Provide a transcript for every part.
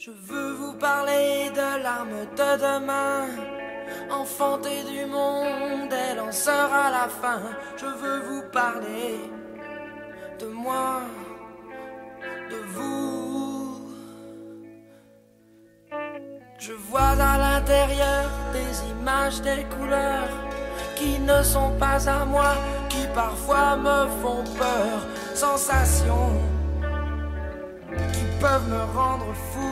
Je veux vous parler de l'arme de demain, enfantée du monde, elle en sera la fin. Je veux vous parler de moi, de vous. Je vois à l'intérieur des images, des couleurs qui ne sont pas à moi, qui parfois me font peur. Sensations qui peuvent me rendre fou.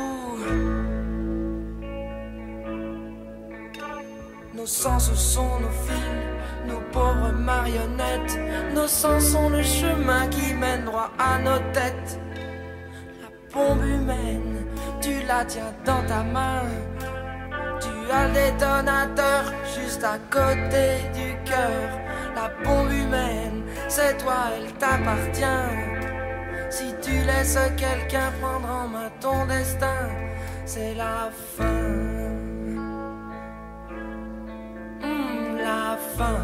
Nos sens sont nos fils, nos pauvres marionnettes. Nos sens sont le chemin qui mène droit à nos têtes. La bombe humaine, tu la tiens dans ta main. Tu as le détonateur juste à côté du cœur. La bombe humaine, c'est toi, elle t'appartient. Si tu laisses quelqu'un prendre en main ton destin, c'est la fin. La fin.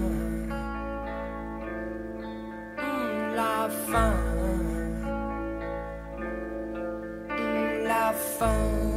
La fin. La fin.